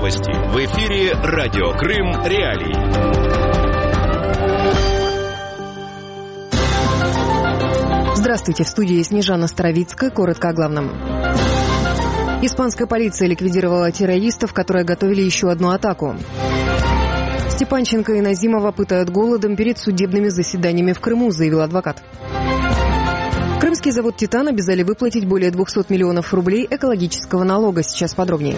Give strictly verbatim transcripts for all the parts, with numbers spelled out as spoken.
Новости. В эфире Радио Крым Реалии. Здравствуйте, в студии Снежана Старовицкая. Коротко о главном. Испанская полиция ликвидировала террористов, которые готовили еще одну атаку. Степанченко и Назимова пытают голодом перед судебными заседаниями в Крыму, заявил адвокат. Крымский завод «Титан» обязали выплатить более двухсот миллионов рублей экологического налога. Сейчас подробнее.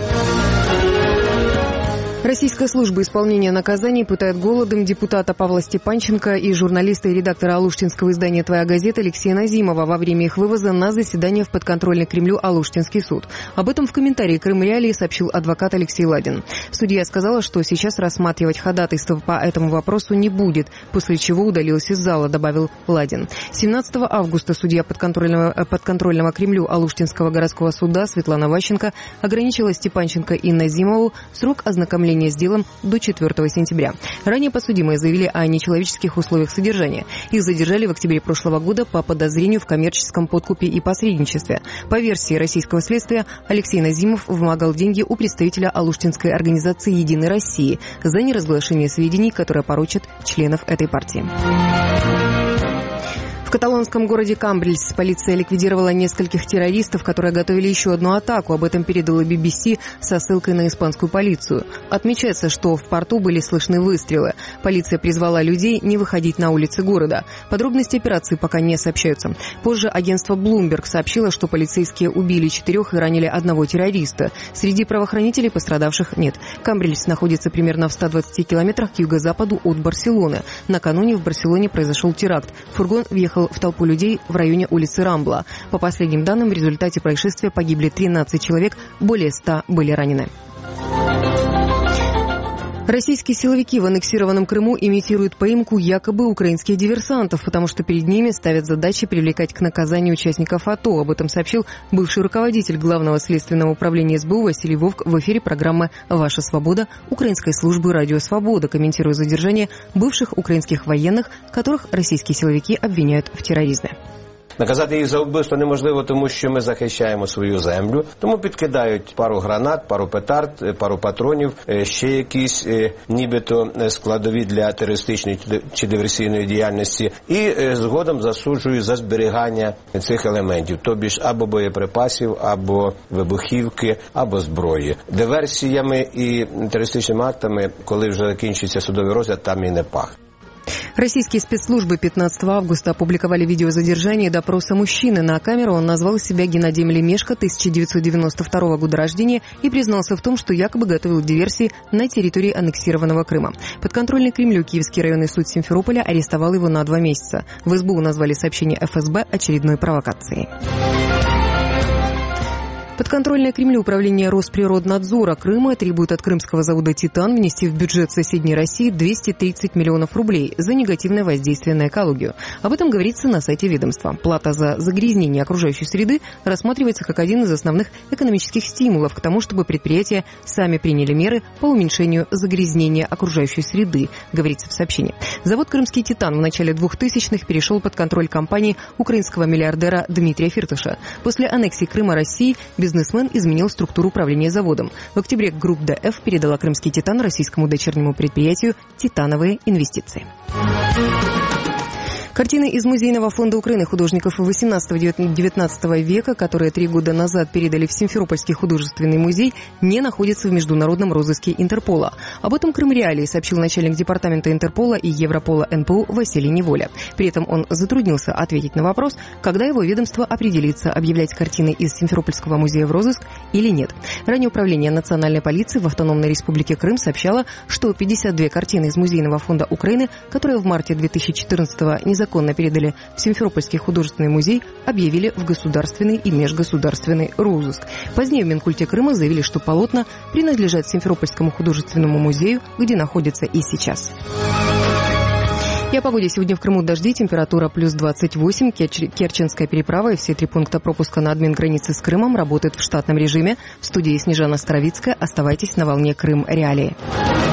Российская служба исполнения наказаний пытает голодом депутата Павла Степанченко и журналиста и редактора алуштинского издания «Твоя газета» Алексея Назимова во время их вывоза на заседание в подконтрольный Кремлю Алуштинский суд. Об этом в комментарии «Крым Реалии» сообщил адвокат Алексей Ладин. Судья сказала, что сейчас рассматривать ходатайство по этому вопросу не будет, после чего удалилась из зала, добавил Ладин. семнадцатого августа судья подконтрольного, подконтрольного Кремлю Алуштинского городского суда Светлана Ващенко ограничила Степанченко и Назимову срок ознакомления с делом до четвёртого сентября. Ранее подсудимые заявили о нечеловеческих условиях содержания. Их задержали в октябре прошлого года по подозрению в коммерческом подкупе и посредничестве. По версии российского следствия, Алексей Назимов вымогал деньги у представителя алуштинской организации «Единой России» за неразглашение сведений, которые порочат членов этой партии. В каталонском городе Камбрильс полиция ликвидировала нескольких террористов, которые готовили еще одну атаку. Об этом передала би би си со ссылкой на испанскую полицию. Отмечается, что в порту были слышны выстрелы. Полиция призвала людей не выходить на улицы города. Подробности операции пока не сообщаются. Позже агентство Bloomberg сообщило, что полицейские убили четырех и ранили одного террориста. Среди правоохранителей пострадавших нет. Камбрильс находится примерно в ста двадцати километрах к юго-западу от Барселоны. Накануне в Барселоне произошел теракт. Фургон въехал в толпу людей в районе улицы Рамбла. По последним данным, в результате происшествия погибли тринадцать человек, более ста были ранены. Российские силовики в аннексированном Крыму имитируют поимку якобы украинских диверсантов, потому что перед ними ставят задачи привлекать к наказанию участников АТО. Об этом сообщил бывший руководитель Главного следственного управления эс бэ у Василий Вовк в эфире программы «Ваша свобода» украинской службы «Радио Свобода», комментируя задержание бывших украинских военных, которых российские силовики обвиняют в терроризме. Наказати їх за вбивство неможливо, тому що ми захищаємо свою землю. Тому підкидають пару гранат, пару петард, пару патронів, ще якісь нібито складові для терористичної чи диверсійної діяльності. І згодом засуджують за зберігання цих елементів. Тобі ж або боєприпасів, або вибухівки, або зброї. Диверсіями і терористичними актами, коли вже закінчиться судовий розгляд, там і не пахне. Российские спецслужбы пятнадцатого августа опубликовали видео задержания и допроса мужчины. На камеру он назвал себя Геннадием Лемешко, тысяча девятьсот девяносто второго года рождения, и признался в том, что якобы готовил диверсии на территории аннексированного Крыма. Подконтрольный Кремлю Киевский районный суд Симферополя арестовал его на два месяца. В эс бэ у назвали сообщение эф эс бэ очередной провокацией. Подконтрольное Кремлю управление Росприроднадзора Крыма требует от крымского завода «Титан» внести в бюджет соседней России двести тридцать миллионов рублей за негативное воздействие на экологию. Об этом говорится на сайте ведомства. Плата за загрязнение окружающей среды рассматривается как один из основных экономических стимулов к тому, чтобы предприятия сами приняли меры по уменьшению загрязнения окружающей среды, говорится в сообщении. Завод «Крымский Титан» в начале двухтысячных перешел под контроль компании украинского миллиардера Дмитрия Фирташа. После аннексии Крыма России бизнесмен изменил структуру управления заводом. В октябре группа дэ эф передала «Крымский Титан» российскому дочернему предприятию «Титановые инвестиции». Картины из Музейного фонда Украины художников восемнадцатого-девятнадцатого века, которые три года назад передали в Симферопольский художественный музей, не находятся в международном розыске Интерпола. Об этом Крым Реалии сообщил начальник департамента Интерпола и Европола эн пэ у Василий Неволя. При этом он затруднился ответить на вопрос, когда его ведомство определится, объявлять картины из Симферопольского музея в розыск или нет. Ранее управление национальной полиции в Автономной Республике Крым сообщало, что пятьдесят две картины из Музейного фонда Украины, которые в марте две тысячи четырнадцатого незаконно передали в Симферопольский художественный музей, объявили в государственный и межгосударственный розыск. Позднее в Минкульте Крыма заявили, что полотна принадлежат Симферопольскому художественному музею, где находятся и сейчас. И о погоде. Сегодня в Крыму дожди, температура плюс двадцать восемь, Керченская переправа и все три пункта пропуска на админ границы с Крымом работают в штатном режиме. В студии Снежана Старовицкая. Оставайтесь на волне Крым Реалии.